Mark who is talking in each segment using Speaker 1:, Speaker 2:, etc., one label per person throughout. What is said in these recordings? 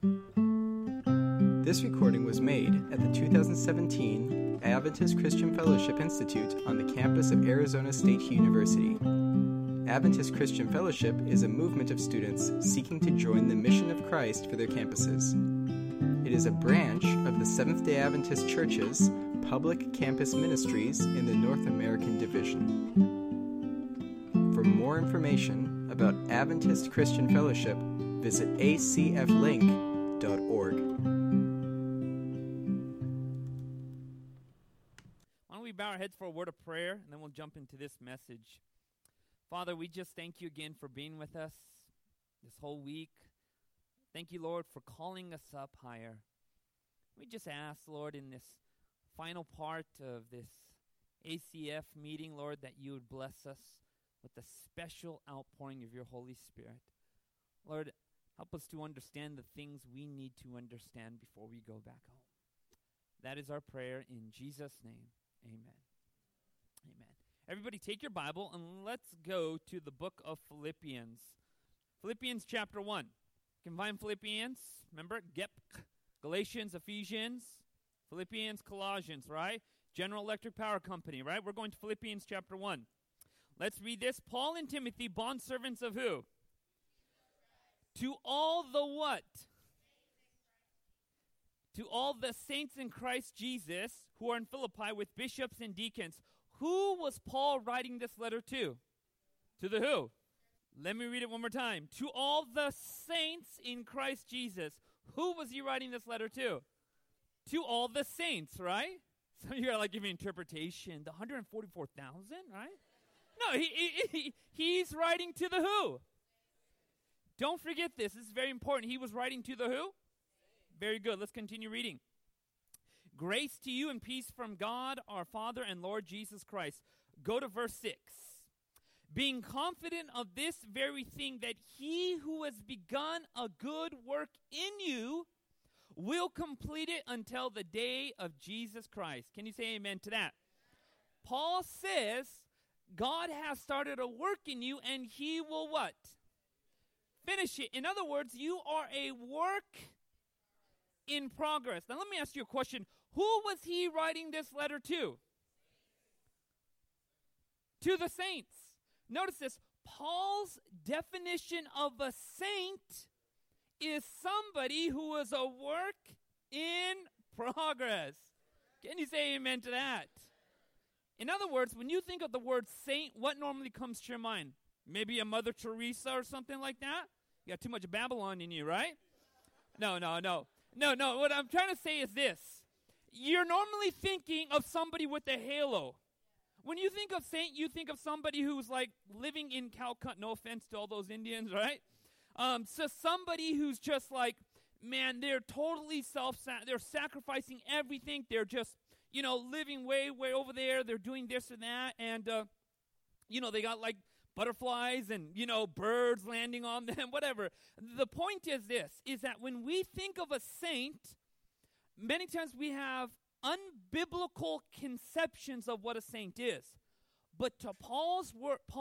Speaker 1: This recording was made at the 2017 Adventist Christian Fellowship Institute on the campus of Arizona State University. Adventist Christian Fellowship is a movement of students seeking to join the mission of Christ for their campuses. It is a branch of the Seventh-day Adventist Church's public campus ministries in the North American Division. For more information about Adventist Christian Fellowship, visit acflink.org.
Speaker 2: Why don't we bow our heads for a word of prayer, and then we'll jump into this message. Father, we just thank you again for being with us this whole week. Thank you, Lord, for calling us up higher. We just ask, Lord, in this final part of this ACF meeting, Lord, that you would bless us with a special outpouring of your Holy Spirit. Lord, help us to understand the things we need to understand before we go back home. That is our prayer in Jesus' name. Amen. Amen. Everybody take your Bible and let's go to the book of Philippians. Philippians chapter 1. You can find Philippians, remember, Galatians, Ephesians, Philippians, Colossians, right? General Electric Power Company, right? We're going to Philippians chapter 1. Let's read this. Paul and Timothy, bondservants of who? To all the what? To all the saints in Christ Jesus who are in Philippi with bishops and deacons. Who was Paul writing this letter to? To the who? Let me read it one more time. To all the saints in Christ Jesus. Who was he writing this letter to? To all the saints, right? Some of you are like giving interpretation. The 144,000, right? No, he's writing to the who? Don't forget this. This is very important. He was writing to the who? Very good. Let's continue reading. Grace to you and peace from God, our Father and Lord Jesus Christ. Go to verse 6. Being confident of this very thing, that he who has begun a good work in you will complete it until the day of Jesus Christ. Can you say amen to that? Paul says, God has started a work in you, and he will what? Finish it. In other words, you are a work in progress. Now let me ask you a question. Who was he writing this letter to? To the saints. Notice this. Paul's definition of a saint is somebody who is a work in progress. Can you say amen to that? In other words, when you think of the word saint, what normally comes to your mind? Maybe a Mother Teresa or something like that? You got too much Babylon in you, right? No. What I'm trying to say is this. You're normally thinking of somebody with a halo. When you think of saint, you think of somebody who's like living in Calcutta. No offense to all those Indians, right? So somebody who's just like, man, they're totally they're sacrificing everything. They're just, living way, way over there. They're doing this and that. And, they got like butterflies and, birds landing on them, whatever. The point is this, is that when we think of a saint, many times we have unbiblical conceptions of what a saint is. But to Paul's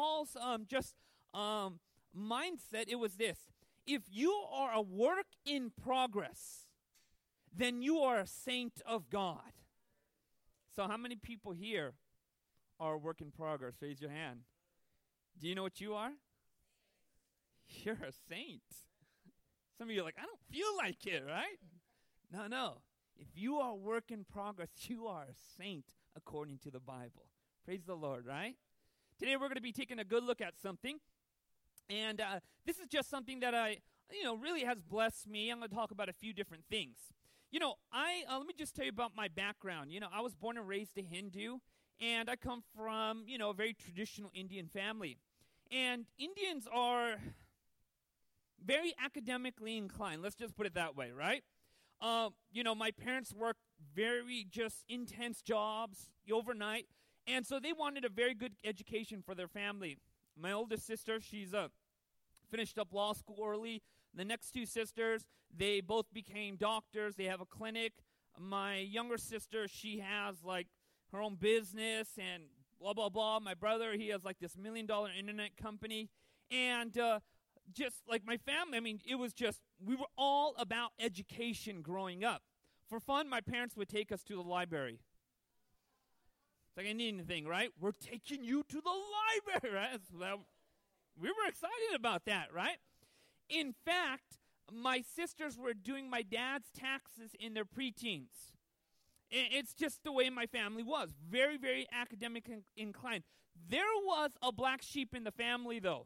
Speaker 2: mindset, it was this. If you are a work in progress, then you are a saint of God. So how many people here are a work in progress? Raise your hand. Do you know what you are? You're a saint. Some of you are like, I don't feel like it, right? No. If you are a work in progress, you are a saint according to the Bible. Praise the Lord, right? Today we're going to be taking a good look at something. And this is just something that really has blessed me. I'm going to talk about a few different things. Let me just tell you about my background. I was born and raised a Hindu, and I come from, a very traditional Indian family. And Indians are very academically inclined. Let's just put it that way, right? My parents worked very just intense jobs overnight, and so they wanted a very good education for their family. My oldest sister, she's finished up law school early. The next two sisters, they both became doctors. They have a clinic. My younger sister, she has like her own business and blah, blah, blah. My brother, he has like this $1 million internet company. And just like my family, I mean, it was just, we were all about education growing up. For fun, my parents would take us to the library. It's like, I need anything, right? We're taking you to the library, right? We were excited about that, right? In fact, my sisters were doing my dad's taxes in their preteens. It's just the way my family was. Very, very academic inclined. There was a black sheep in the family, though.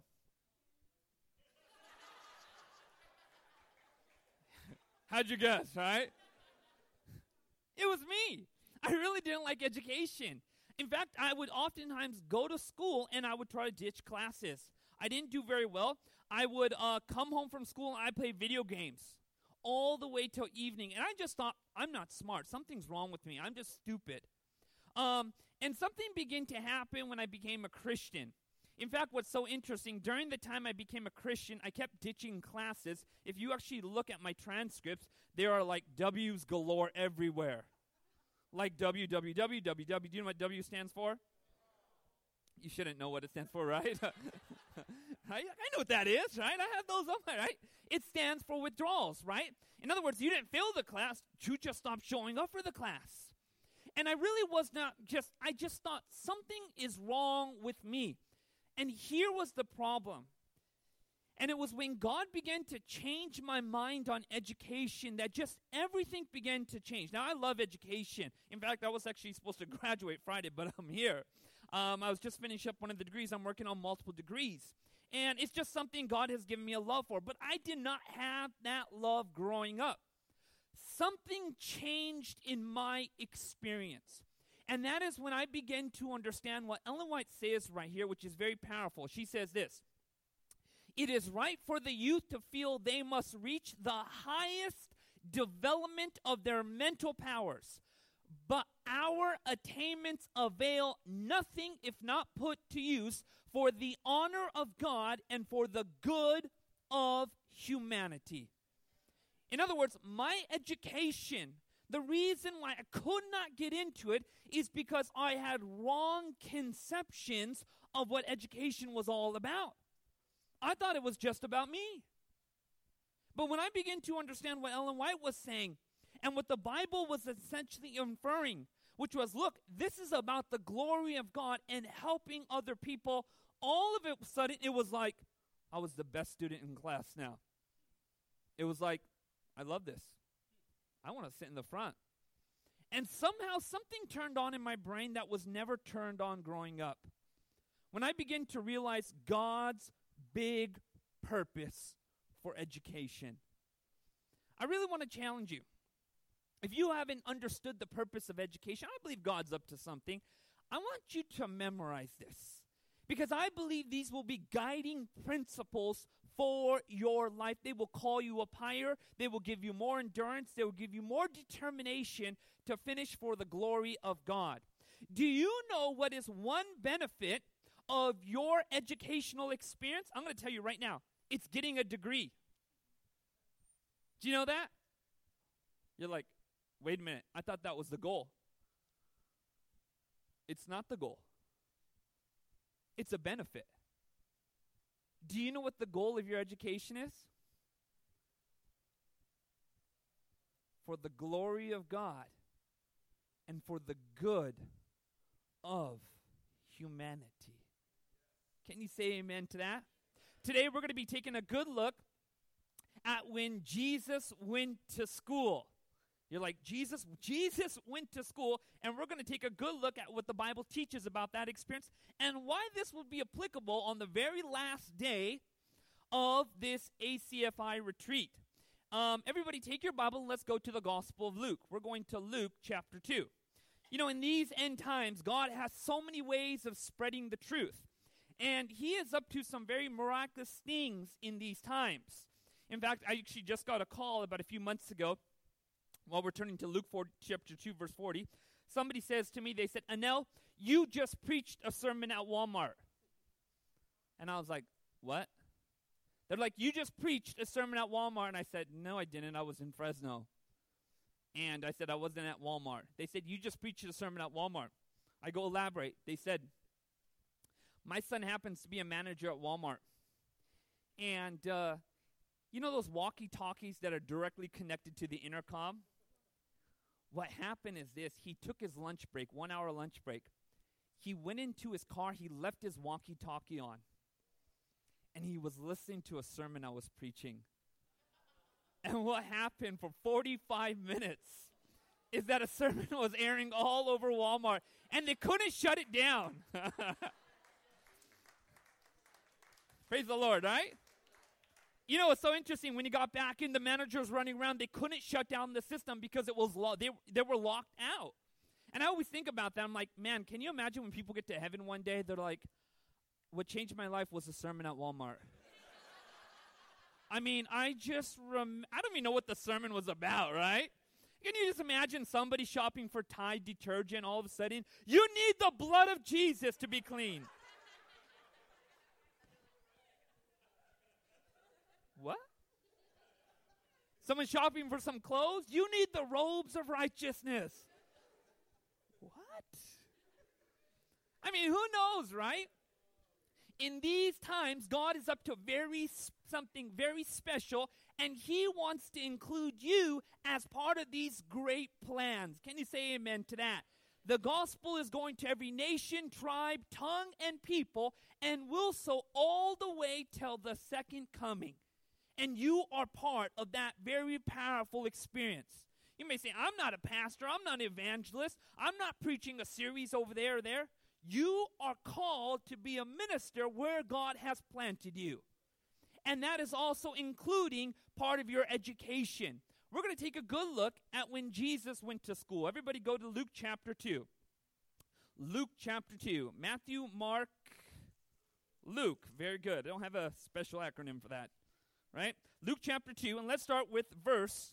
Speaker 2: How'd you guess, right? It was me. I really didn't like education. In fact, I would oftentimes go to school and I would try to ditch classes. I didn't do very well. I would come home from school and I'd play video games all the way till evening. And I just thought, I'm not smart. Something's wrong with me. I'm just stupid. And something began to happen when I became a Christian. In fact, what's so interesting, during the time I became a Christian, I kept ditching classes. If you actually look at my transcripts, there are like W's galore everywhere. Like WWW. Do you know what W stands for? You shouldn't know what it stands for, right? I know what that is, right? I have those up there, right? It stands for withdrawals, right? In other words, you didn't fail the class, you just stopped showing up for the class. And I really was not I just thought something is wrong with me. And here was the problem. And it was when God began to change my mind on education that just everything began to change. Now, I love education. In fact, I was actually supposed to graduate Friday, but I'm here. I was just finishing up one of the degrees. I'm working on multiple degrees. And it's just something God has given me a love for. But I did not have that love growing up. Something changed in my experience. And that is when I began to understand what Ellen White says right here, which is very powerful. She says this: it is right for the youth to feel they must reach the highest development of their mental powers. But our attainments avail nothing if not put to use for the honor of God and for the good of humanity. In other words, my education, the reason why I could not get into it is because I had wrong conceptions of what education was all about. I thought it was just about me. But when I began to understand what Ellen White was saying and what the Bible was essentially inferring, which was, look, this is about the glory of God and helping other people, all of it, sudden, it was like I was the best student in class now. It was like, I love this. I want to sit in the front. And somehow something turned on in my brain that was never turned on growing up. When I began to realize God's big purpose for education. I really want to challenge you. If you haven't understood the purpose of education, I believe God's up to something. I want you to memorize this, because I believe these will be guiding principles for your life. They will call you up higher. They will give you more endurance. They will give you more determination to finish for the glory of God. Do you know what is one benefit of your educational experience? I'm going to tell you right now. It's getting a degree. Do you know that? You're like, wait a minute. I thought that was the goal. It's not the goal. It's a benefit. Do you know what the goal of your education is? For the glory of God and for the good of humanity. Can you say amen to that? Today we're going to be taking a good look at when Jesus went to school. You're like, Jesus went to school, and we're going to take a good look at what the Bible teaches about that experience and why this will be applicable on the very last day of this ACFI retreat. Everybody take your Bible and let's go to the Gospel of Luke. We're going to Luke chapter 2. You know, in these end times, God has so many ways of spreading the truth. And he is up to some very miraculous things in these times. In fact, I actually just got a call about a few months ago while we're turning to Luke 4, chapter 2, verse 40. Somebody says to me, they said, Anel, you just preached a sermon at Walmart. And I was like, what? They're like, you just preached a sermon at Walmart. And I said, no, I didn't. I was in Fresno. And I said, I wasn't at Walmart. They said, you just preached a sermon at Walmart. I go, elaborate. They said, my son happens to be a manager at Walmart. And you know those walkie-talkies that are directly connected to the intercom? What happened is this. He took his lunch break, 1 hour lunch break. He went into his car. He left his walkie-talkie on. And he was listening to a sermon I was preaching. And what happened for 45 minutes is that a sermon was airing all over Walmart. And they couldn't shut it down. Praise the Lord, right? You know, it's so interesting. When he got back in, the manager was running around. They couldn't shut down the system because it was they were locked out. And I always think about that. I'm like, man, can you imagine when people get to heaven one day, they're like, what changed my life was a sermon at Walmart. I mean, I don't even know what the sermon was about, right? Can you just imagine somebody shopping for Tide detergent all of a sudden? You need the blood of Jesus to be clean. What? Someone shopping for some clothes? You need the robes of righteousness. What? I mean, who knows, right? In these times, God is up to something very special, and He wants to include you as part of these great plans. Can you say amen to that? The gospel is going to every nation, tribe, tongue, and people, and will so all the way till the second coming. And you are part of that very powerful experience. You may say, I'm not a pastor, I'm not an evangelist, I'm not preaching a series over there or there. You are called to be a minister where God has planted you. And that is also including part of your education. We're going to take a good look at when Jesus went to school. Everybody go to Luke chapter 2. Luke chapter 2. Matthew, Mark, Luke. Very good. I don't have a special acronym for that. Right? Luke chapter 2, and let's start with verse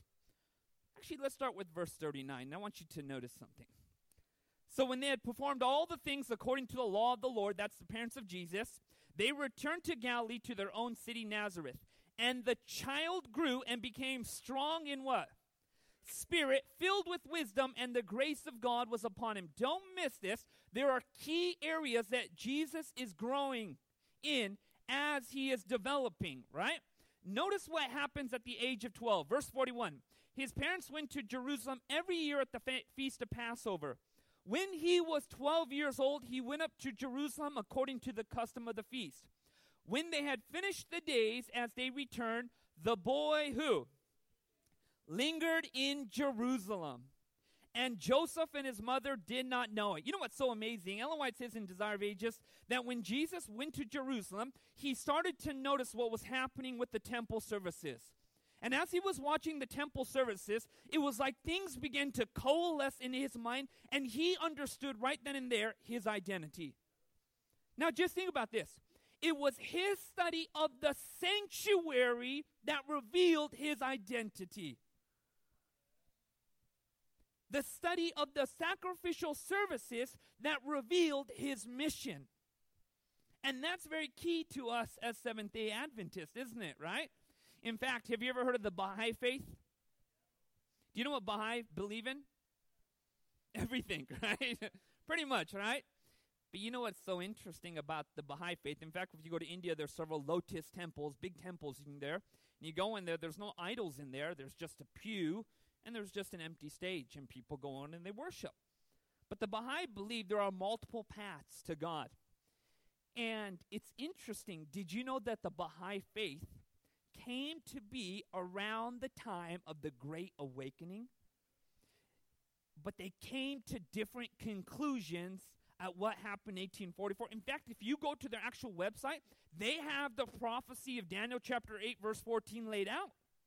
Speaker 2: 39. I want you to notice something. So when they had performed all the things according to the law of the Lord, that's the parents of Jesus, they returned to Galilee to their own city Nazareth. And the child grew and became strong in what? Spirit, filled with wisdom, and the grace of God was upon him. Don't miss this. There are key areas that Jesus is growing in as he is developing, right? Notice what happens at the age of 12. Verse 41. His parents went to Jerusalem every year at the feast of Passover. When he was 12 years old, he went up to Jerusalem according to the custom of the feast. When they had finished the days as they returned, the boy who? Lingered in Jerusalem. And Joseph and his mother did not know it. You know what's so amazing? Ellen White says in Desire of Ages that when Jesus went to Jerusalem, he started to notice what was happening with the temple services. And as he was watching the temple services, it was like things began to coalesce in his mind, and he understood right then and there his identity. Now just think about this. It was his study of the sanctuary that revealed his identity. The study of the sacrificial services that revealed his mission. And that's very key to us as Seventh-day Adventists, isn't it, right? In fact, have you ever heard of the Baha'i faith? Do you know what Baha'i believe in? Everything, right? Pretty much, right? But you know what's so interesting about the Baha'i faith? In fact, if you go to India, there's several lotus temples, big temples in there. And you go in there, there's no idols in there. There's just a pew, and there's just an empty stage, and people go on and they worship. But the Baha'i believe there are multiple paths to God. And it's interesting. Did you know that the Baha'i faith came to be around the time of the Great Awakening? But they came to different conclusions at what happened in 1844. In fact, if you go to their actual website, they have the prophecy of Daniel chapter 8, verse 14 laid out.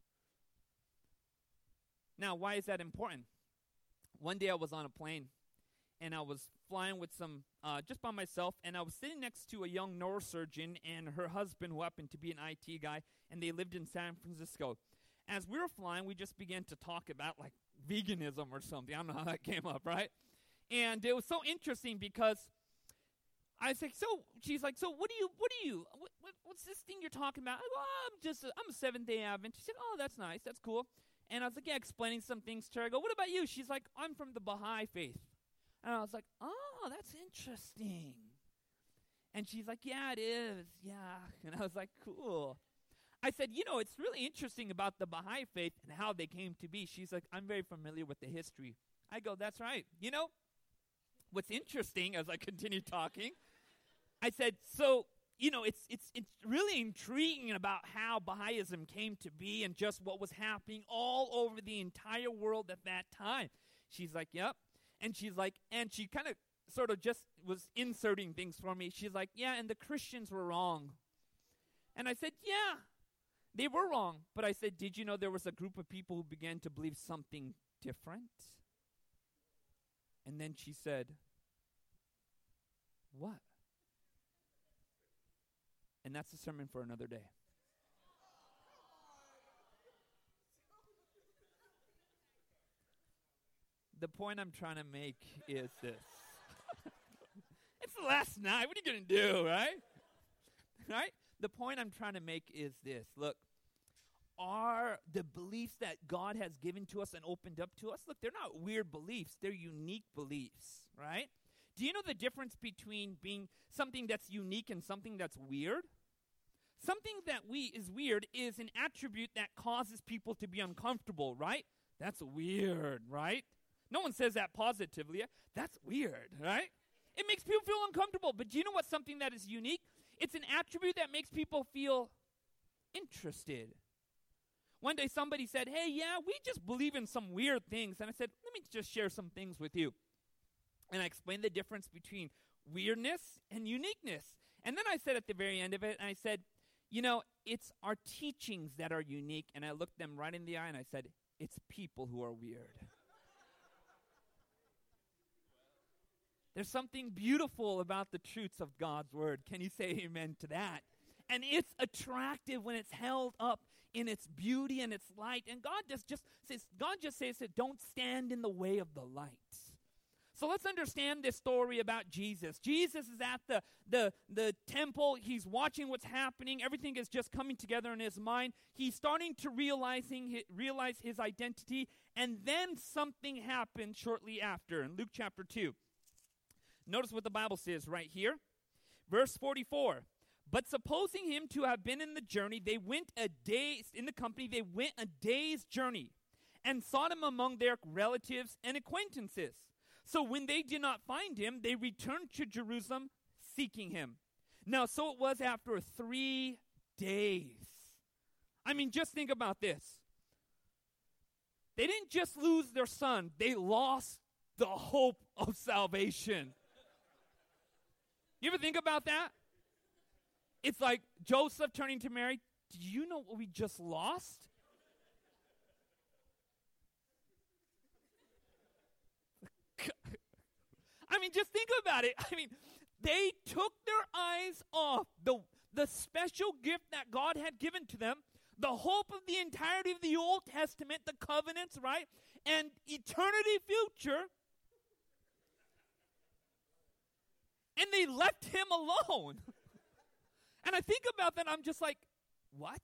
Speaker 2: Now, why is that important? One day I was on a plane, and I was flying with just by myself, and I was sitting next to a young neurosurgeon and her husband, who happened to be an IT guy, and they lived in San Francisco. As we were flying, we just began to talk about, like, veganism or something. I don't know how that came up, right? And it was so interesting because I was like, she's like, so what's this thing you're talking about? I go, I'm a Seventh-day Adventist. She said, oh, that's nice, that's cool. And I was like, yeah, explaining some things to her. I go, what about you? She's like, I'm from the Baha'i faith. And I was like, oh, that's interesting. And she's like, yeah, it is, yeah. And I was like, cool. I said, it's really interesting about the Baha'i faith and how they came to be. She's like, I'm very familiar with the history. I go, that's right. What's interesting, as I continue talking, I said, so, it's really intriguing about how Baha'ism came to be and just what was happening all over the entire world at that time. She's like, yep. And she's like, and she kind of sort of just was inserting things for me. She's like, yeah, and the Christians were wrong. And I said, yeah, they were wrong. But I said, did you know there was a group of people who began to believe something different? And then she said, what? And that's a sermon for another day. The point I'm trying to make is this. It's the last night. What are you going to do, right? Right? The point I'm trying to make is this. Look, are the beliefs that God has given to us and opened up to us, look, they're not weird beliefs. They're unique beliefs, right? Do you know the difference between being something that's unique and something that's weird? Something that is weird is an attribute that causes people to be uncomfortable, right? That's weird, right? No one says that positively. That's weird, right? It makes people feel uncomfortable. But do you know what's something that is unique? It's an attribute that makes people feel interested. One day somebody said, hey, yeah, we just believe in some weird things. And I said, let me just share some things with you. And I explained the difference between weirdness and uniqueness. And then I said at the very end of it, and I said, it's our teachings that are unique. And I looked them right in the eye and I said, it's people who are weird. There's something beautiful about the truths of God's word. Can you say amen to that? And it's attractive when it's held up in its beauty and its light. And God just says that don't stand in the way of the light. So let's understand this story about Jesus. Jesus is at the temple. He's watching what's happening. Everything is just coming together in his mind. He's starting to realize his identity. And then something happened shortly after in Luke chapter 2. Notice what the Bible says right here. Verse 44. But supposing him to have been in the journey, they went a day's journey and sought him among their relatives and acquaintances. So when they did not find him, they returned to Jerusalem seeking him. Now, so it was after 3 days. I mean, just think about this. They didn't just lose their son. They lost the hope of salvation. You ever think about that? It's like Joseph turning to Mary. Do you know what we just lost? I mean, just think about it. I mean, they took their eyes off the special gift that God had given to them, the hope of the entirety of the Old Testament, the covenants, right? And eternity future. And they left him alone. And I think about that, I'm just like, what?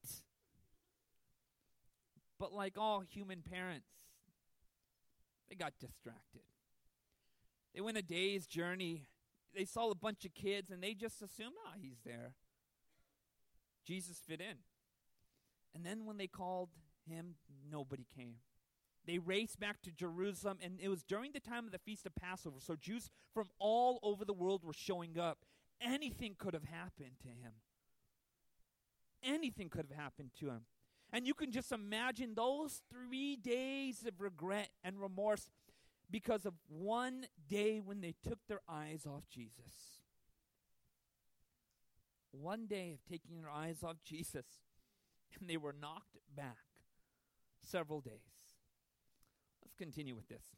Speaker 2: But like all human parents, they got distracted. They went a day's journey. They saw a bunch of kids, and they just assumed, he's there. Jesus fit in. And then when they called him, nobody came. They raced back to Jerusalem, and it was during the time of the Feast of Passover, so Jews from all over the world were showing up. Anything could have happened to him. Anything could have happened to him. And you can just imagine those 3 days of regret and remorse because of one day when they took their eyes off Jesus. One day of taking their eyes off Jesus, and they were knocked back several days. Let's continue with this.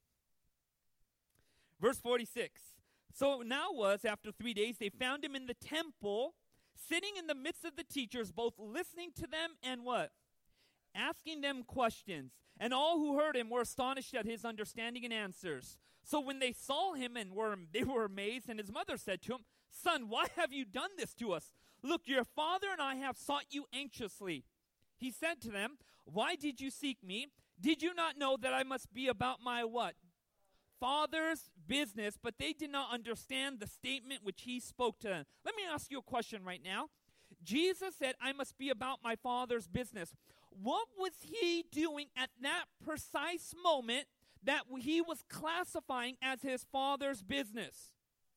Speaker 2: Verse 46. So it now was, after 3 days, they found him in the temple, sitting in the midst of the teachers, both listening to them and what? Asking them questions. And all who heard him were astonished at his understanding and answers. So when they saw him they were amazed, and his mother said to him, Son, why have you done this to us? Look, your father and I have sought you anxiously. He said to them, Why did you seek me? Did you not know that I must be about my what? Father's business, but they did not understand the statement which he spoke to them. Let me ask you a question right now. Jesus said, I must be about my Father's business. What was he doing at that precise moment that he was classifying as his Father's business?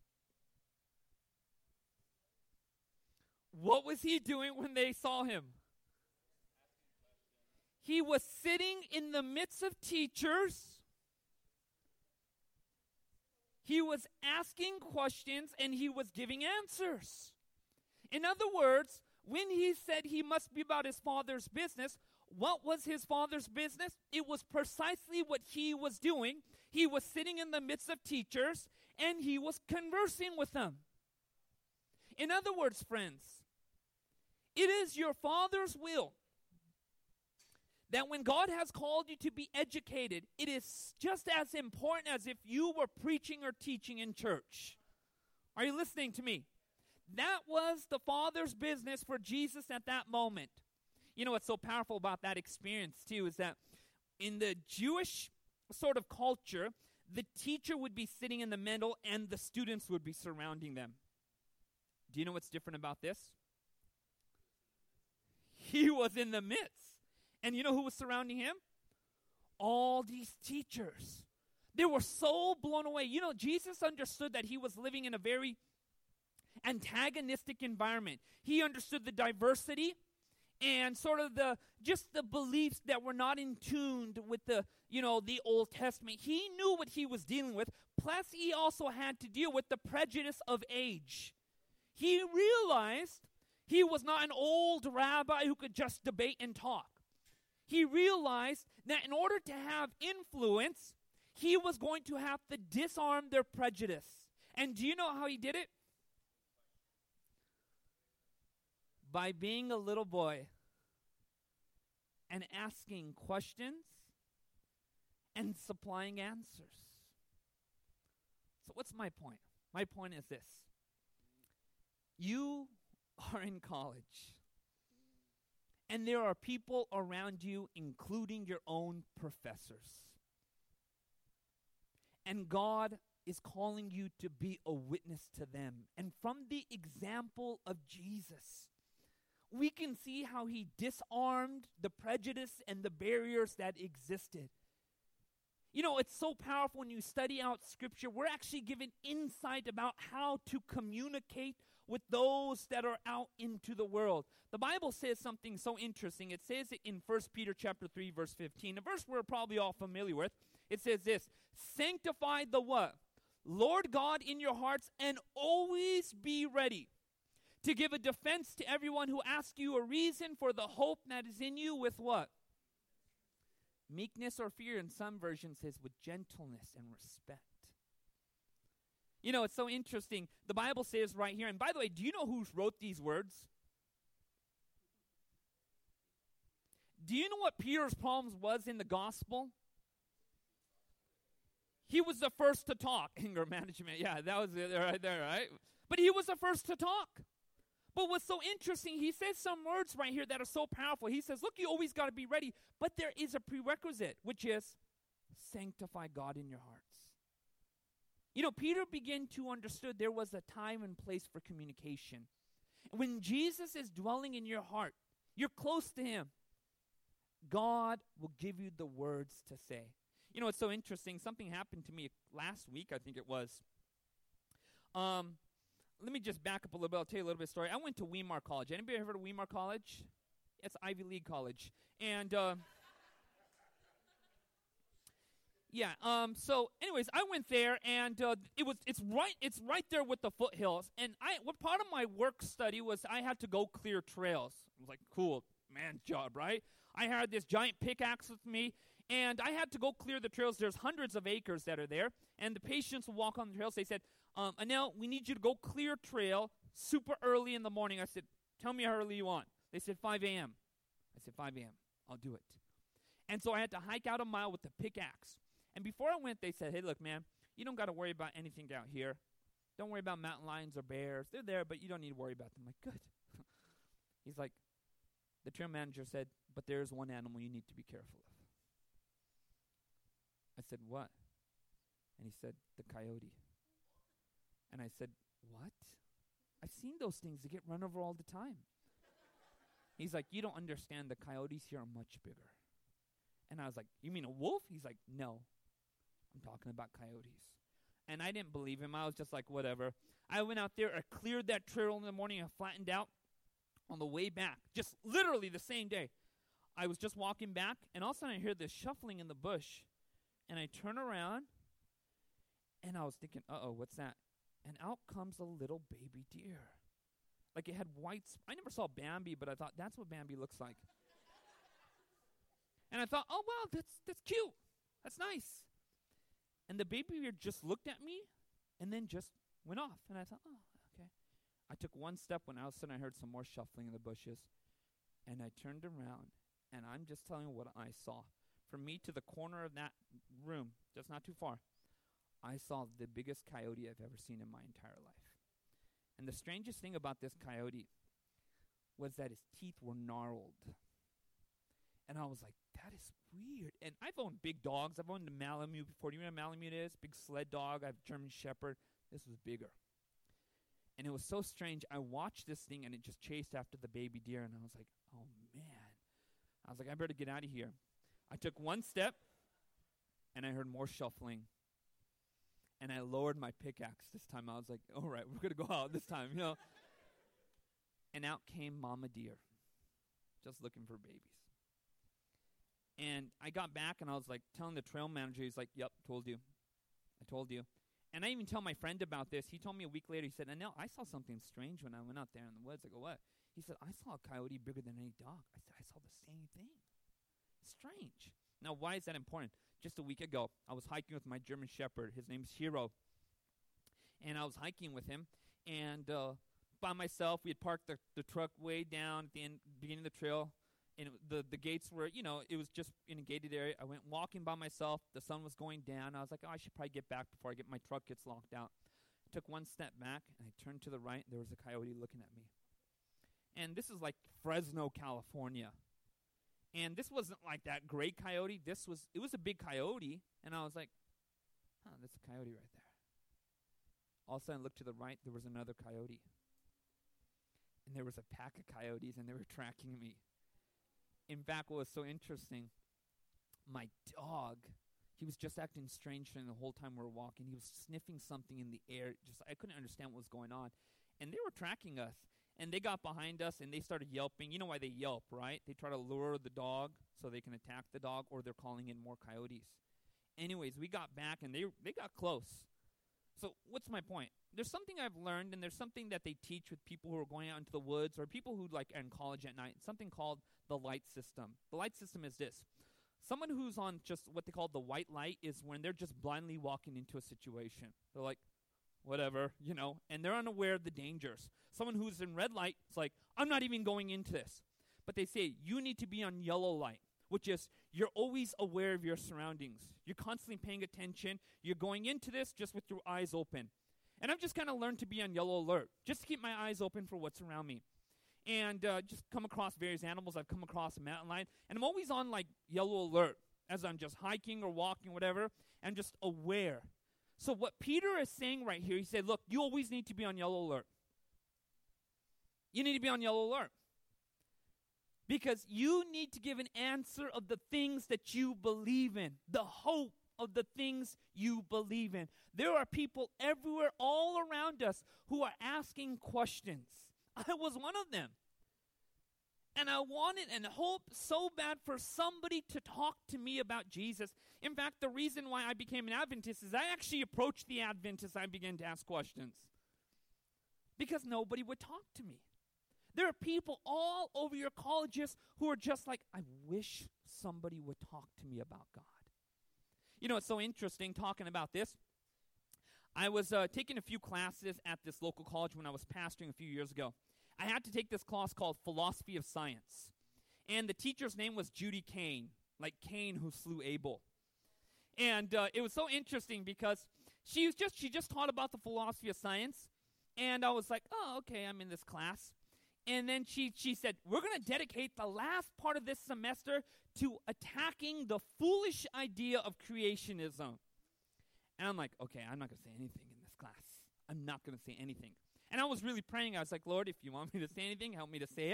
Speaker 2: What was he doing when they saw him? He was sitting in the midst of teachers. He was asking questions and he was giving answers. In other words, when he said he must be about his Father's business, what was his Father's business? It was precisely what he was doing. He was sitting in the midst of teachers and he was conversing with them. In other words, friends, it is your Father's will that when God has called you to be educated, it is just as important as if you were preaching or teaching in church. Are you listening to me? That was the Father's business for Jesus at that moment. You know what's so powerful about that experience too is that in the Jewish sort of culture, the teacher would be sitting in the middle and the students would be surrounding them. Do you know what's different about this? He was in the midst. And you know who was surrounding him? All these teachers. They were so blown away. You know, Jesus understood that he was living in a very antagonistic environment. He understood the diversity and sort of the beliefs that were not in tune with the Old Testament. He knew what he was dealing with. Plus, he also had to deal with the prejudice of age. He realized he was not an old rabbi who could just debate and talk. He realized that in order to have influence, he was going to have to disarm their prejudice. And do you know how he did it? By being a little boy and asking questions and supplying answers. So what's my point? My point is this. You are in college, and there are people around you, including your own professors. And God is calling you to be a witness to them. And from the example of Jesus, we can see how he disarmed the prejudice and the barriers that existed. You know, it's so powerful when you study out Scripture. We're actually given insight about how to communicate with those that are out into the world. The Bible says something so interesting. It says it in 1 Peter chapter 3, verse 15, a verse we're probably all familiar with. It says this, sanctify the what? Lord God in your hearts, and always be ready to give a defense to everyone who asks you a reason for the hope that is in you with what? Meekness or fear. In some versions says with gentleness and respect. You know, it's so interesting. The Bible says right here, and by the way, do you know who wrote these words? Do you know what Peter's problems was in the gospel? He was the first to talk. Anger management, yeah, that was it right there, right? But he was the first to talk. But what's so interesting, he says some words right here that are so powerful. He says, look, you always got to be ready. But there is a prerequisite, which is sanctify God in your hearts. You know, Peter began to understand there was a time and place for communication. When Jesus is dwelling in your heart, you're close to him, God will give you the words to say. You know, it's so interesting. Something happened to me last week, I think it was. Let me just back up a little bit. I'll tell you a little bit of story. I went to Weimar College. Anybody ever heard of Weimar College? It's Ivy League college. And so anyways, I went there, and it's right there with the foothills. And what part of my work study was I had to go clear trails. I was like, cool, man's job, right? I had this giant pickaxe with me, and I had to go clear the trails. There's hundreds of acres that are there, and the patients will walk on the trails. They said, Anil, we need you to go clear trail super early in the morning. I said, tell me how early you want. They said 5 a.m. I said 5 a.m. I'll do it. And so I had to hike out a mile with the pickaxe. And before I went, they said, hey, look, man, you don't got to worry about anything out here. Don't worry about mountain lions or bears. They're there, but you don't need to worry about them. I'm like, good. He's like, the trail manager said, but there's one animal you need to be careful of. I said, what? And he said, the coyote. And I said, what? I've seen those things. They get run over all the time. He's like, you don't understand. The coyotes here are much bigger. And I was like, you mean a wolf? He's like, no, I'm talking about coyotes. And I didn't believe him. I was just like, whatever. I went out there. I cleared that trail in the morning. I flattened out. On the way back, just literally the same day, I was just walking back, and all of a sudden I hear this shuffling in the bush. And I turn around, and I was thinking, uh-oh, what's that? And out comes a little baby deer. Like it had I never saw Bambi, but I thought that's what Bambi looks like. And I thought, oh, wow, that's cute. That's nice. And the baby deer just looked at me and then just went off. And I thought, oh, okay. I took one step when all of a sudden I heard some more shuffling in the bushes. And I turned around, and I'm just telling you what I saw. From me to the corner of that room, just not too far, I saw the biggest coyote I've ever seen in my entire life. And the strangest thing about this coyote was that his teeth were gnarled. And I was like, that is weird. And I've owned big dogs. I've owned a Malamute before. Do you know what a Malamute is? Big sled dog. I have a German Shepherd. This was bigger. And it was so strange. I watched this thing, and it just chased after the baby deer. And I was like, oh, man. I was like, I better get out of here. I took one step, and I heard more shuffling. And I lowered my pickaxe this time. I was like, all right, we're going to go out this time, you know. And out came Mama Deer, just looking for babies. And I got back, and I was like telling the trail manager, he's like, yep, told you. I told you. And I even tell my friend about this. He told me a week later, he said, Anel, I saw something strange when I went out there in the woods. I go, what? He said, I saw a coyote bigger than any dog. I said, I saw the same thing. Strange. Now, why is that important? Just a week ago, I was hiking with my German Shepherd. His name's Hero. And I was hiking with him. And by myself, we had parked the truck way down at the beginning of the trail. And the gates were, you know, it was just in a gated area. I went walking by myself. The sun was going down. I was like, oh, I should probably get back before my truck gets locked out. I took one step back, and I turned to the right. There was a coyote looking at me. And this is like Fresno, California. And this wasn't like that great coyote. It was a big coyote. And I was like, that's a coyote right there. All of a sudden, I looked to the right. There was another coyote. And there was a pack of coyotes, and they were tracking me. In fact, what was so interesting, my dog, he was just acting strange the whole time we were walking. He was sniffing something in the air. I couldn't understand what was going on. And they were tracking us. And they got behind us, and they started yelping. You know why they yelp, right? They try to lure the dog so they can attack the dog, or they're calling in more coyotes. Anyways, we got back, and they got close. So what's my point? There's something I've learned, and there's something that they teach with people who are going out into the woods or people who are in college at night, something called the light system. The light system is this. Someone who's on just what they call the white light is when they're just blindly walking into a situation. They're like, whatever, you know, and they're unaware of the dangers. Someone who's in red light is like, I'm not even going into this. But they say, you need to be on yellow light, which is you're always aware of your surroundings. You're constantly paying attention. You're going into this just with your eyes open. And I've just kind of learned to be on yellow alert, just to keep my eyes open for what's around me. And just come across various animals. I've come across a mountain lion. And I'm always on, like, yellow alert as I'm just hiking or walking, whatever, and just aware. So what Peter is saying right here, he said, look, you always need to be on yellow alert. You need to be on yellow alert. Because you need to give an answer of the things that you believe in, the hope of the things you believe in. There are people everywhere, all around us, who are asking questions. I was one of them. And I wanted and hoped so bad for somebody to talk to me about Jesus. In fact, the reason why I became an Adventist is I actually approached the Adventists. I began to ask questions. Because nobody would talk to me. There are people all over your colleges who are just like, I wish somebody would talk to me about God. You know, it's so interesting talking about this. I was taking a few classes at this local college when I was pastoring a few years ago. I had to take this class called Philosophy of Science. And the teacher's name was Judy Cain, like Cain who slew Abel. And it was so interesting because she just taught about the philosophy of science. And I was like, oh, okay, I'm in this class. And then she said, we're going to dedicate the last part of this semester to attacking the foolish idea of creationism. And I'm like, okay, I'm not going to say anything in this class. I'm not going to say anything. And I was really praying. I was like, Lord, if you want me to say anything, help me to say it.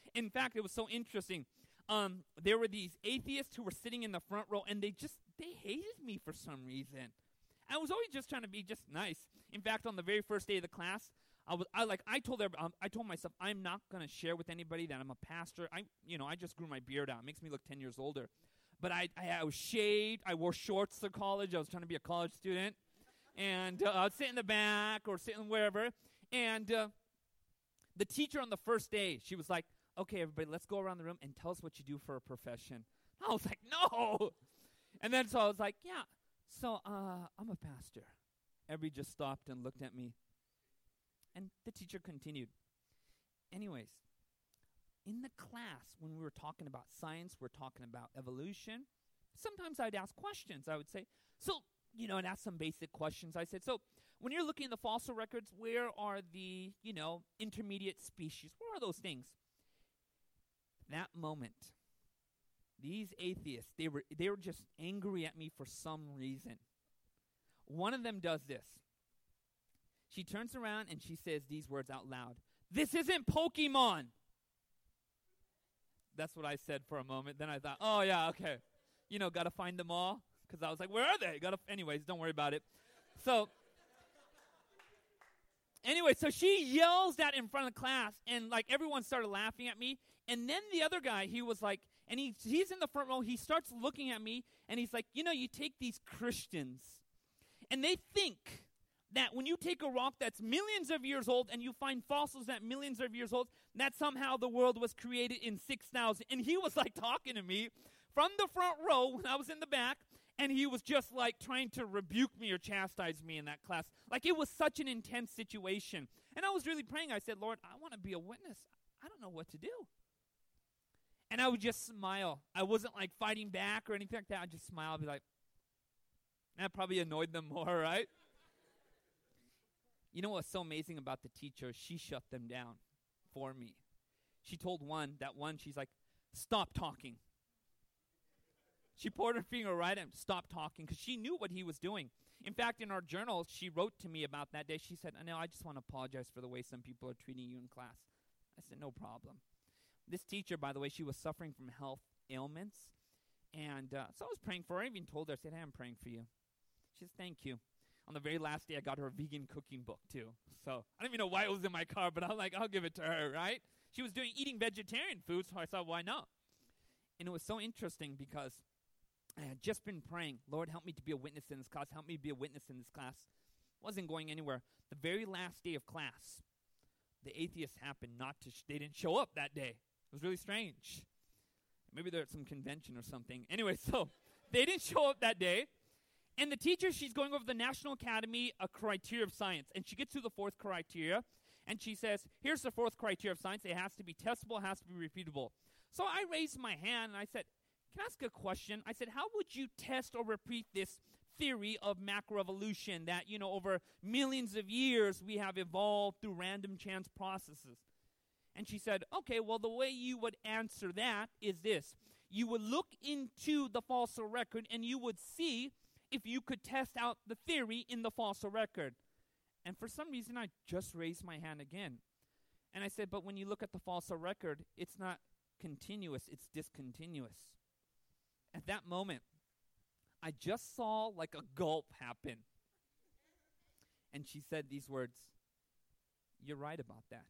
Speaker 2: In fact, it was so interesting. There were these atheists who were sitting in the front row, and they hated me for some reason. I was always just trying to be just nice. In fact, on the very first day of the class, I told myself, I'm not going to share with anybody that I'm a pastor. I just grew my beard out. It makes me look 10 years older. But I was shaved. I wore shorts to college. I was trying to be a college student. And I'd sit in the back or sit in wherever. And the teacher on the first day, she was like, okay, everybody, let's go around the room and tell us what you do for a profession. I was like, no. And then so I was like, yeah, so I'm a pastor. Everybody just stopped and looked at me. And the teacher continued. Anyways, in the class, when we were talking about science, we're talking about evolution, sometimes I'd ask questions. I would say, and ask some basic questions. I said, so when you're looking at the fossil records, where are the, intermediate species? Where are those things? That moment, these atheists, they were just angry at me for some reason. One of them does this. She turns around and she says these words out loud. This isn't Pokemon. That's what I said for a moment. Then I thought, oh, yeah, okay. Got to find them all. Because I was like, where are they? Anyways, don't worry about it. So, so she yells that in front of the class. And, everyone started laughing at me. And then the other guy, he was like, and he's in the front row. He starts looking at me. And he's like, you take these Christians. And they think that when you take a rock that's millions of years old and you find fossils that millions of years old, that somehow the world was created in 6,000. And he was talking to me from the front row when I was in the back, and he was just trying to rebuke me or chastise me in that class. It was such an intense situation. And I was really praying. I said, Lord, I want to be a witness. I don't know what to do. And I would just smile. I wasn't fighting back or anything like that. I'd just smile. I'd be like, that probably annoyed them more, right? You know what's so amazing about the teacher? She shut them down for me. She told she's like, stop talking. She poured her finger right at him, stop talking, because she knew what he was doing. In fact, in our journal, she wrote to me about that day. She said, I just want to apologize for the way some people are treating you in class. I said, no problem. This teacher, by the way, she was suffering from health ailments. And so I was praying for her. I even told her, I said, hey, I'm praying for you. She said, thank you. On the very last day, I got her a vegan cooking book, too. So I don't even know why it was in my car, but I'm like, I'll give it to her, right? She was eating vegetarian food, so I thought, why not? And it was so interesting because I had just been praying, Lord, help me to be a witness in this class. Help me to be a witness in this class. Wasn't going anywhere. The very last day of class, the atheists happened they didn't show up that day. It was really strange. Maybe they're at some convention or something. Anyway, so they didn't show up that day. And the teacher, she's going over the National Academy criteria of science. And she gets to the fourth criteria. And she says, here's the fourth criteria of science. It has to be testable. It has to be repeatable. So I raised my hand and I said, can I ask a question? I said, how would you test or repeat this theory of macroevolution that, over millions of years we have evolved through random chance processes? And she said, okay, well, the way you would answer that is this. You would look into the fossil record and you would see if you could test out the theory in the fossil record. And for some reason, I just raised my hand again. And I said, but when you look at the fossil record, it's not continuous, it's discontinuous. At that moment, I just saw a gulp happen. And she said these words, you're right about that.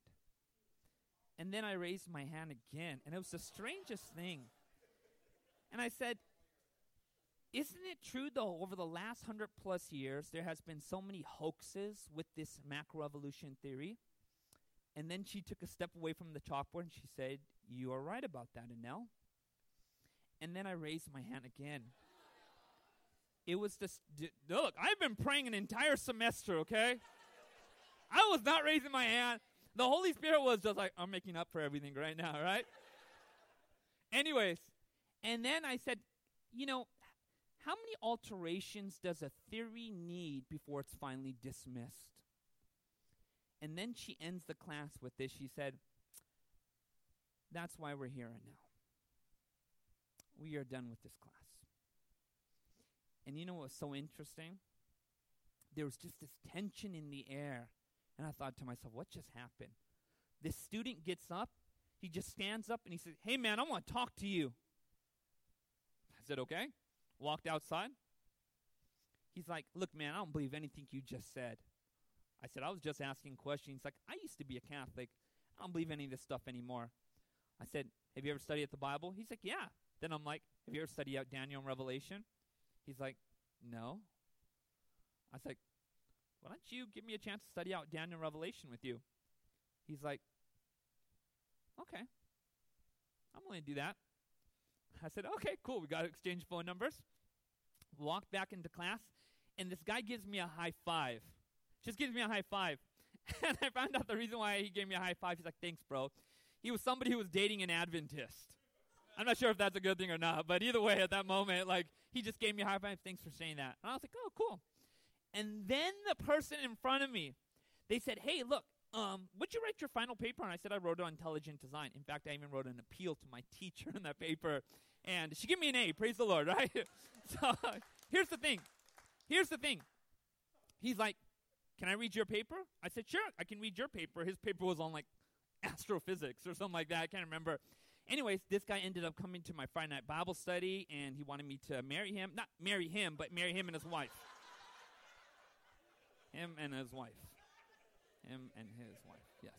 Speaker 2: And then I raised my hand again, and it was the strangest thing. And I said, isn't it true, though, over the last 100+ years, there has been so many hoaxes with this macroevolution theory? And then she took a step away from the chalkboard, and she said, you are right about that, Anel. And then I raised my hand again. It was this, look, I've been praying an entire semester, okay? I was not raising my hand. The Holy Spirit was just like, I'm making up for everything right now, right? Anyways, and then I said, how many alterations does a theory need before it's finally dismissed? And then she ends the class with this. She said, that's why we're here right now. We are done with this class. And you know what was so interesting? There was just this tension in the air. And I thought to myself, what just happened? This student gets up. he just stands up and he says, "Hey, man, I want to talk to you." I said, "Okay." Walked outside. He's like, "Look, man, I don't believe anything you just said." I said, "I was just asking questions." He's like, "I used to be a Catholic. I don't believe any of this stuff anymore." I said, "Have you ever studied the Bible?" He's like, "Yeah." Then I'm like, "Have you ever studied out Daniel and Revelation?" He's like, "No." I was like, "Why don't you give me a chance to study out Daniel and Revelation with you?" He's like, "Okay, I'm willing to do that." I said, "Okay, cool." We got to exchange phone numbers. Walked back into class, and this guy gives me a high five. Just gives me a high five. And I found out the reason why he gave me a high five. He's like, "Thanks, bro." He was somebody who was dating an Adventist. I'm not sure if that's a good thing or not, but either way, at that moment, like, he just gave me a high five. "Thanks for saying that." And I was like, "Oh, cool." And then the person in front of me, they said, "Hey, look, what'd you write your final paper on?" I said, "I wrote it on intelligent design. In fact, I even wrote an appeal to my teacher in that paper." And she gave me an A. Praise the Lord, right? So here's the thing. He's like, "Can I read your paper?" I said, "Sure, I can read your paper." His paper was on, like, astrophysics or something like that. I can't remember. Anyways, this guy ended up coming to my Friday night Bible study, and he wanted me to marry him. Not marry him, but marry him and his wife. Him and his wife. Him and his wife, yes.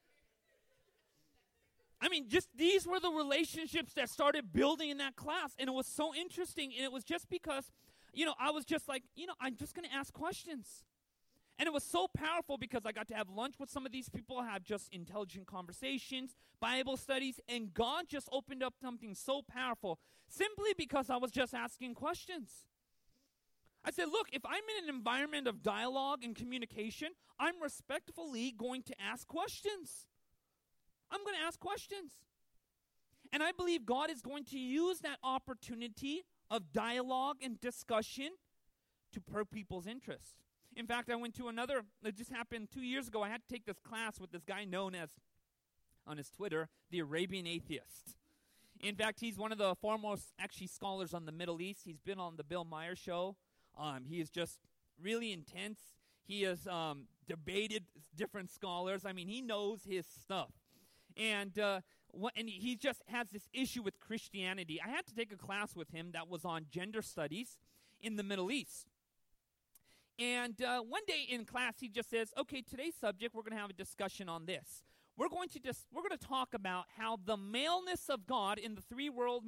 Speaker 2: I mean, just these were the relationships that started building in that class, and it was so interesting, and it was just because, I was just like, I'm just going to ask questions. And it was so powerful because I got to have lunch with some of these people, have just intelligent conversations, Bible studies, and God just opened up something so powerful simply because I was just asking questions. I said, look, if I'm in an environment of dialogue and communication, I'm respectfully going to ask questions. I'm going to ask questions. And I believe God is going to use that opportunity of dialogue and discussion to perk people's interest. In fact, I went to it just happened 2 years ago. I had to take this class with this guy known as, on his Twitter, the Arabian Atheist. In fact, he's one of the foremost, scholars on the Middle East. He's been on the Bill Maher show. He is just really intense. He has debated different scholars. I mean, he knows his stuff. And he just has this issue with Christianity. I had to take a class with him that was on gender studies in the Middle East. And one day in class, he just says, "Okay, today's subject, we're going to have a discussion on this. We're going to talk about how the maleness of God in the three world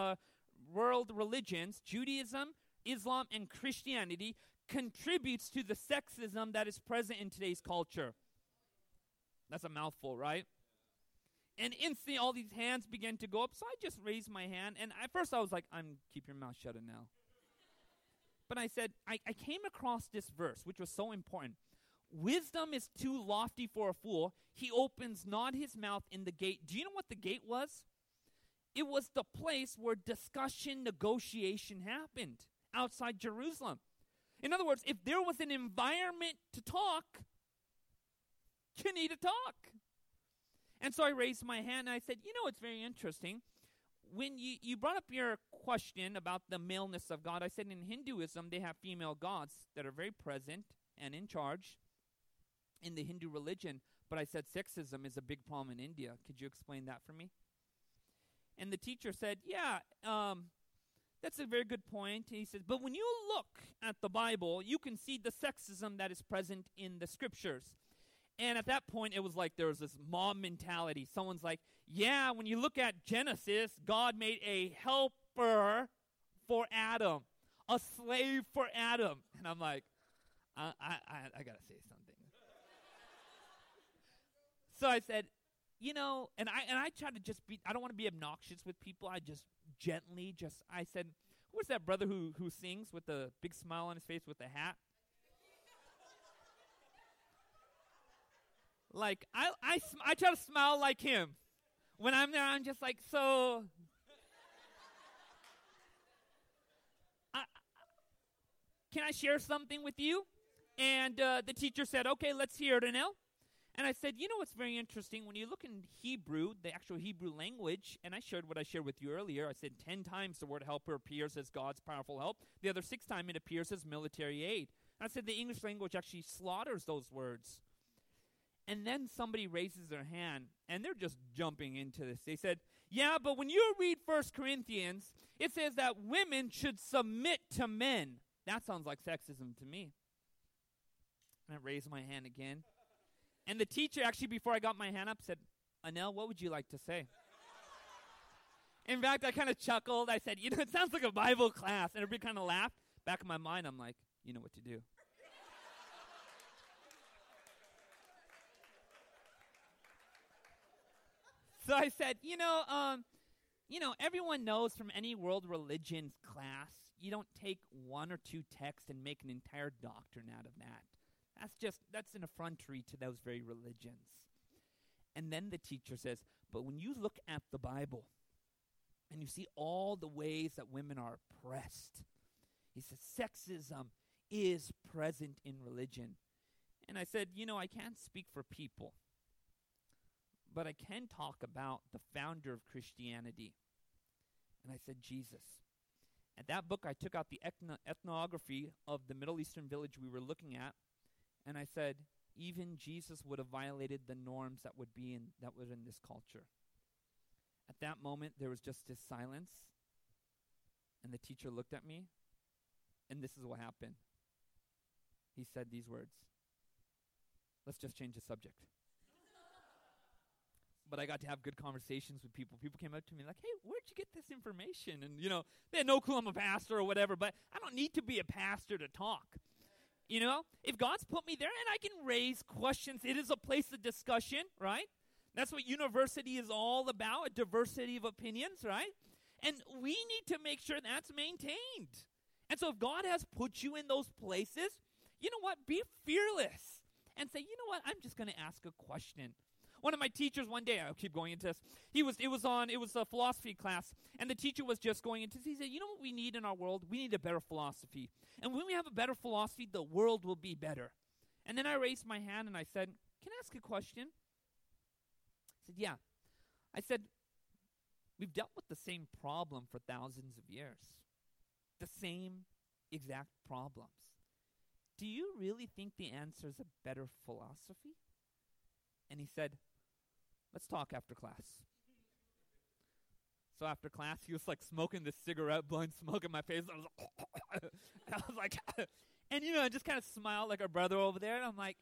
Speaker 2: religions, Judaism, Islam, and Christianity, contributes to the sexism that is present in today's culture." That's a mouthful, right? And instantly, all these hands began to go up. So I just raised my hand, and at first I was like, "Keep your mouth shut now." But I said, I came across this verse, which was so important. "Wisdom is too lofty for a fool. He opens not his mouth in the gate." Do you know what the gate was? It was the place where discussion, negotiation happened outside Jerusalem. In other words, if there was an environment to talk, you need to talk. And so I raised my hand and I said, it's very interesting. When you brought up your question about the maleness of God, I said in Hinduism, they have female gods that are very present and in charge in the Hindu religion. But I said sexism is a big problem in India. Could you explain that for me? And the teacher said, "Yeah, that's a very good point." He says, "But when you look at the Bible, you can see the sexism that is present in the scriptures." And at that point, it was like there was this mob mentality. Someone's like, "Yeah, when you look at Genesis, God made a helper for Adam, a slave for Adam." And I'm like, I got to say something. So I said, and I try to just I don't want to be obnoxious with people. I just gently I said, "Who's that brother who sings with the big smile on his face with the hat?" Like, I try to smile like him. When I'm there, I'm just like, "So, can I share something with you?" And the teacher said, "Okay, let's hear it now." And I said, what's very interesting, when you look in Hebrew, the actual Hebrew language, and I shared what I shared with you earlier, I said 10 times the word helper appears as God's powerful help. The other 6 times it appears as military aid. And I said the English language actually slaughters those words. And then somebody raises their hand, and they're just jumping into this. They said, yeah, but when you read 1 Corinthians, it says that women should submit to men. That sounds like sexism to me. And I raised my hand again. And the teacher, actually, before I got my hand up, said, Anel, what would you like to say? In fact, I kind of chuckled. I said, it sounds like a Bible class. And everybody kind of laughed. Back in my mind, I'm like, you know what to do. So I said, everyone knows from any world religions class, you don't take one or two texts and make an entire doctrine out of that. That's an effrontery to those very religions. And then the teacher says, but when you look at the Bible and you see all the ways that women are oppressed, he says, sexism is present in religion. And I said, I can't speak for people, but I can talk about the founder of Christianity. And I said, Jesus. At that book, I took out the ethnography of the Middle Eastern village we were looking at, and I said, even Jesus would have violated the norms that were in this culture. At that moment, there was just this silence, and the teacher looked at me, and this is what happened. He said these words, let's just change the subject. But I got to have good conversations with people. People came up to me like, hey, where'd you get this information? And, they had no clue I'm a pastor or whatever, but I don't need to be a pastor to talk. If God's put me there and I can raise questions, it is a place of discussion, right? That's what university is all about, a diversity of opinions, right? And we need to make sure that's maintained. And so if God has put you in those places, you know what? Be fearless and say, you know what? I'm just going to ask a question. One of my teachers one day, I'll keep going into this, it was a philosophy class, and the teacher was just going into this. He said, you know what we need in our world? We need a better philosophy. And when we have a better philosophy, the world will be better. And then I raised my hand and I said, can I ask a question? He said, yeah. I said, we've dealt with the same problem for thousands of years. The same exact problems. Do you really think the answer is a better philosophy? And he said, let's talk after class. So after class, he was like smoking this cigarette, blowing smoke in my face. I was like, and I just kind of smiled like our brother over there. And I'm like,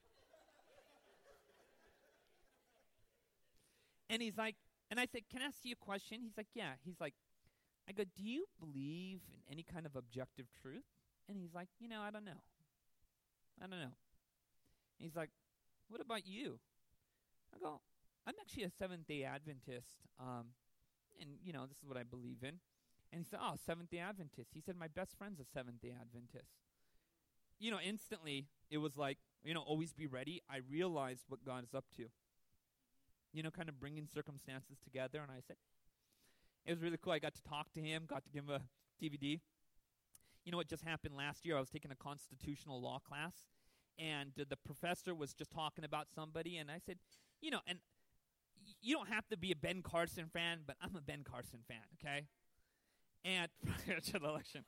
Speaker 2: and he's like, and I said, can I ask you a question? He's like, yeah. He's like, I go, do you believe in any kind of objective truth? And he's like, I don't know. And he's like, what about you? I go, I'm actually a Seventh-day Adventist, and, this is what I believe in. And he said, oh, Seventh-day Adventist. He said, my best friend's a Seventh-day Adventist. Instantly, it was like, always be ready. I realized what God is up to. Kind of bringing circumstances together. And I said, it was really cool. I got to talk to him, got to give him a DVD. What just happened last year? I was taking a constitutional law class, and the professor was just talking about somebody, and I said, and you don't have to be a Ben Carson fan, but I'm a Ben Carson fan, okay? And prior to the election.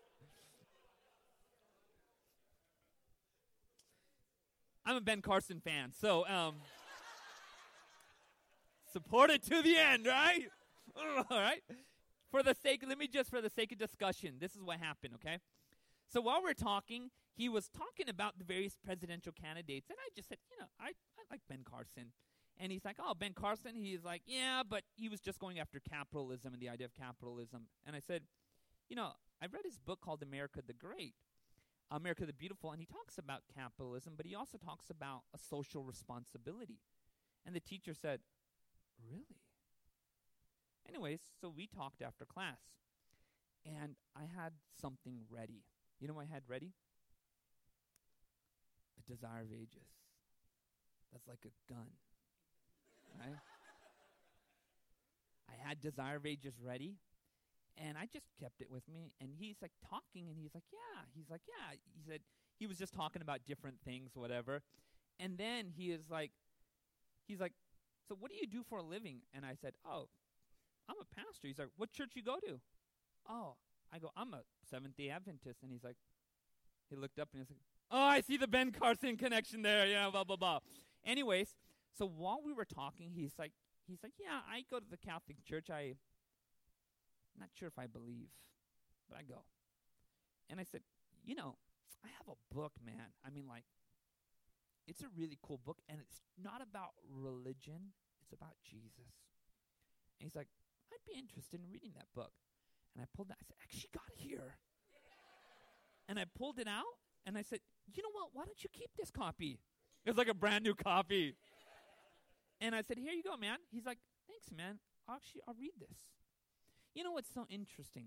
Speaker 2: I'm a Ben Carson fan, so support it to the end, right? All right? For the sake of discussion, this is what happened, okay? So while we're talking, he was talking about the various presidential candidates, and I just said, I like Ben Carson. And he's like, oh, Ben Carson? He's like, yeah, but he was just going after capitalism and the idea of capitalism. And I said, I read his book called America the Great, America the Beautiful, and he talks about capitalism, but he also talks about a social responsibility. And the teacher said, really? Anyways, so we talked after class, and I had something ready. You know what I had ready? A Desire of Ages. That's like a gun, right? I had Desire of Ages ready, and I just kept it with me, and he's like talking, and he's like, yeah. He said he was just talking about different things, whatever. And then he's like, so what do you do for a living? And I said, oh, I'm a pastor. He's like, what church you go to? Oh, I go, I'm a Seventh-day Adventist. And he's like, he looked up and he's like, oh, I see the Ben Carson connection there. Yeah, blah, blah, blah. Anyways, So while we were talking, he's like, yeah, I go to the Catholic Church. I'm not sure if I believe, but I go. And I said, I have a book, man. I mean, like, it's a really cool book, and it's not about religion. It's about Jesus. And he's like, I'd be interested in reading that book. And I pulled it. I said, actually got it here. And I pulled it out, and I said, you know what? Why don't you keep this copy? It's like a brand new copy. And I said, here you go, man. He's like, thanks, man. Actually, I'll read this. You know what's so interesting?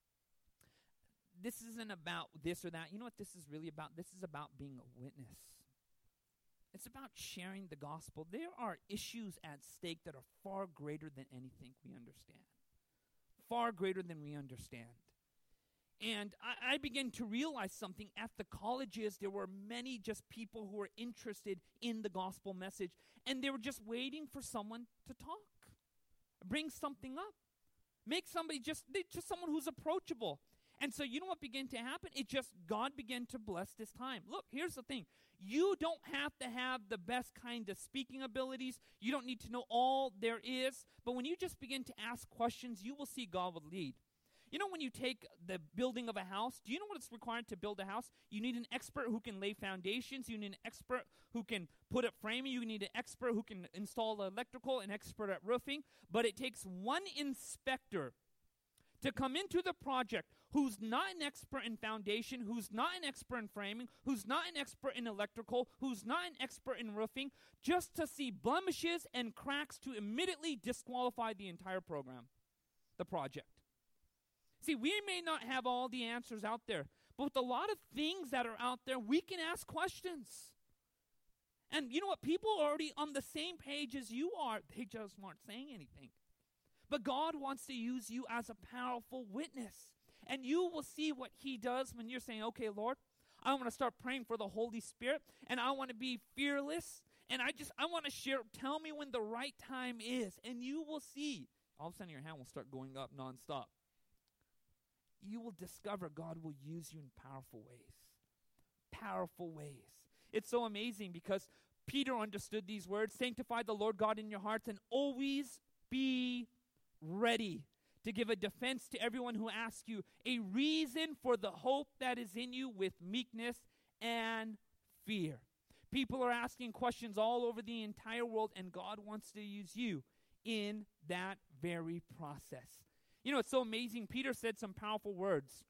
Speaker 2: This isn't about this or that. You know what this is really about? This is about being a witness. It's about sharing the gospel. There are issues at stake that are far greater than anything we understand. Far greater than we understand. And I began to realize something. At the colleges, there were many just people who were interested in the gospel message, and they were just waiting for someone to talk, bring something up, make somebody just someone who's approachable. And so you know what began to happen? God began to bless this time. Look, here's the thing. You don't have to have the best kind of speaking abilities. You don't need to know all there is. But when you just begin to ask questions, you will see God will lead. You know, when you take the building of a house, do you know what it's required to build a house? You need an expert who can lay foundations. You need an expert who can put up framing. You need an expert who can install electrical, an expert at roofing. But it takes one inspector to come into the project who's not an expert in foundation, who's not an expert in framing, who's not an expert in electrical, who's not an expert in roofing, just to see blemishes and cracks to immediately disqualify the entire program, the project. See, we may not have all the answers out there, but with a lot of things that are out there, we can ask questions. And you know what? People are already on the same page as you are. They just aren't saying anything. But God wants to use you as a powerful witness. And you will see what he does when you're saying, okay, Lord, I want to start praying for the Holy Spirit, and I want to be fearless, and I want to share, tell me when the right time is, and you will see. All of a sudden your hand will start going up nonstop. You will discover God will use you in powerful ways. Powerful ways. It's so amazing because Peter understood these words. Sanctify the Lord God in your hearts and always be ready to give a defense to everyone who asks you, a reason for the hope that is in you with meekness and fear. People are asking questions all over the entire world, and God wants to use you in that very process. You know, it's so amazing. Peter said some powerful words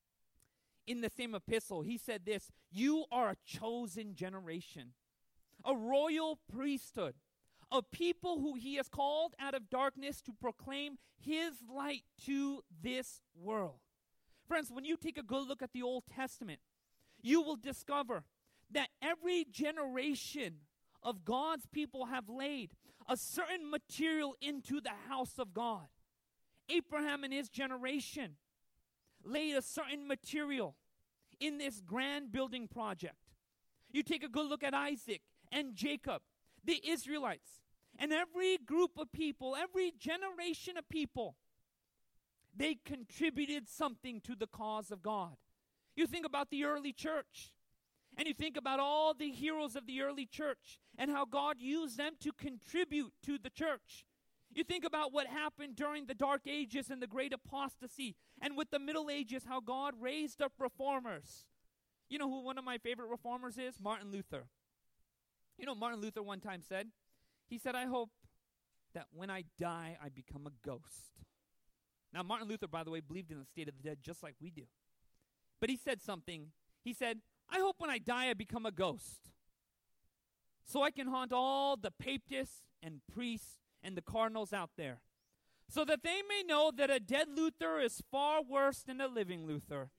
Speaker 2: in the same epistle. He said this, you are a chosen generation, a royal priesthood, a people who he has called out of darkness to proclaim his light to this world. Friends, when you take a good look at the Old Testament, you will discover that every generation of God's people have laid a certain material into the house of God. Abraham and his generation laid a certain material in this grand building project. You take a good look at Isaac and Jacob, the Israelites, and every group of people, every generation of people, they contributed something to the cause of God. You think about the early church, and you think about all the heroes of the early church and how God used them to contribute to the church. You think about what happened during the Dark Ages and the Great Apostasy, and with the Middle Ages, how God raised up reformers. You know who one of my favorite reformers is? Martin Luther. You know, Martin Luther one time said, he said, I hope that when I die, I become a ghost. Now, Martin Luther, by the way, believed in the state of the dead just like we do. But he said something. He said, I hope when I die, I become a ghost, so I can haunt all the papists and priests and the cardinals out there, so that they may know that a dead Luther is far worse than a living Luther.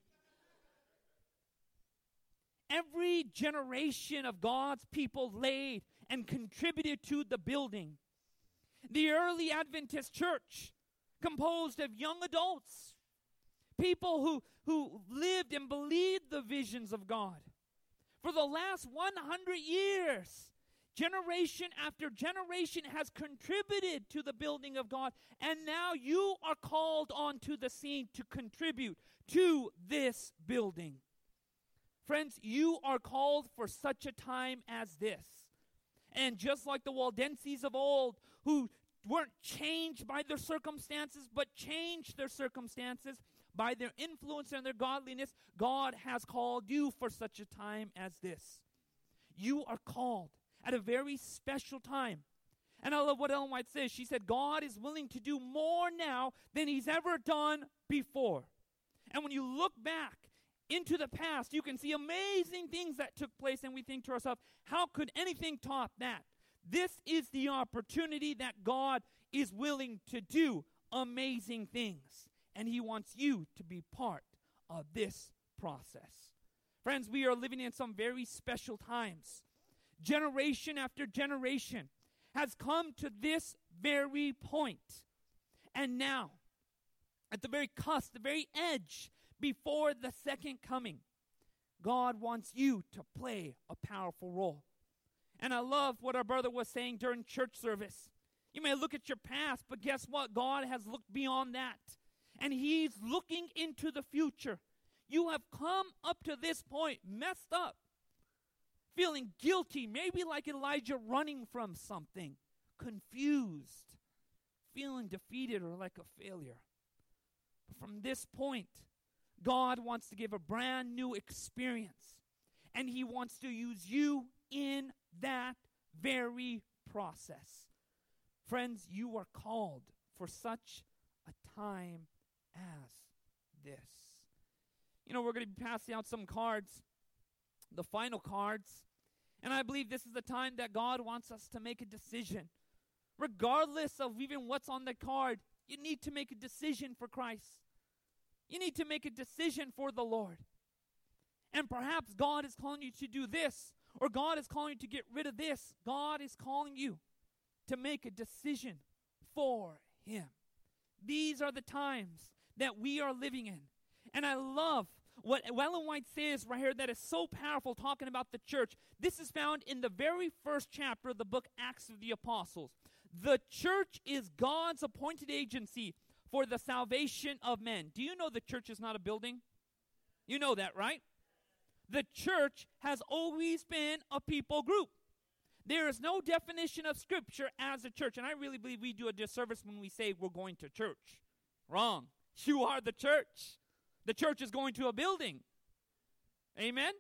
Speaker 2: Every generation of God's people laid and contributed to the building. The early Adventist church, composed of young adults, people who lived and believed the visions of God. For the last 100 years, generation after generation has contributed to the building of God, and now you are called onto the scene to contribute to this building. Friends, you are called for such a time as this. And just like the Waldenses of old, who weren't changed by their circumstances, but changed their circumstances by their influence and their godliness, God has called you for such a time as this. You are called at a very special time. And I love what Ellen White says. She said, God is willing to do more now than he's ever done before. And when you look back into the past, you can see amazing things that took place, and we think to ourselves, how could anything top that? This is the opportunity that God is willing to do amazing things, and he wants you to be part of this process. Friends, we are living in some very special times. Generation after generation has come to this very point. And now, at the very cusp, the very edge, before the second coming, God wants you to play a powerful role. And I love what our brother was saying during church service. You may look at your past, but guess what? God has looked beyond that. And he's looking into the future. You have come up to this point, messed up, feeling guilty, maybe like Elijah running from something, confused, feeling defeated or like a failure. But from this point, God wants to give a brand new experience, and he wants to use you in that very process. Friends, you are called for such a time as this. You know, we're going to be passing out some cards, the final cards, and I believe this is the time that God wants us to make a decision. Regardless of even what's on the card, you need to make a decision for Christ. You need to make a decision for the Lord. And perhaps God is calling you to do this, or God is calling you to get rid of this. God is calling you to make a decision for him. These are the times that we are living in. And I love what Ellen White says right here that is so powerful, talking about the church. This is found in the very first chapter of the book Acts of the Apostles. The church is God's appointed agency for the salvation of men. Do you know the church is not a building? You know that, right? The church has always been a people group. There is no definition of Scripture as a church. And I really believe we do a disservice when we say we're going to church. Wrong. You are the church. The church is going to a building. Amen?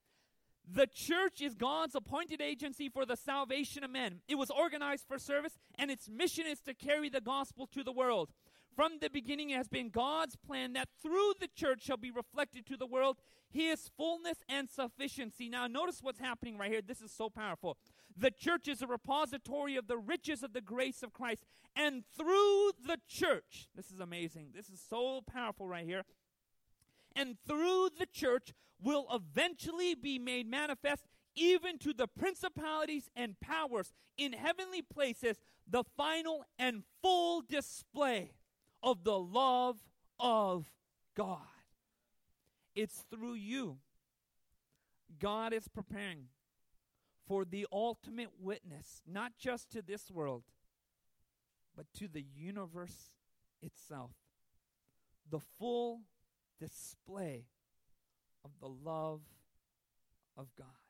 Speaker 2: The church is God's appointed agency for the salvation of men. It was organized for service, and its mission is to carry the gospel to the world. From the beginning, it has been God's plan that through the church shall be reflected to the world his fullness and sufficiency. Now, notice what's happening right here. This is so powerful. The church is a repository of the riches of the grace of Christ. And through the church, this is amazing. This is so powerful right here. And through the church will eventually be made manifest even to the principalities and powers in heavenly places, the final and full display of the love of God. It's through you God is preparing for the ultimate witness, not just to this world, but to the universe itself. The full display of the love of God.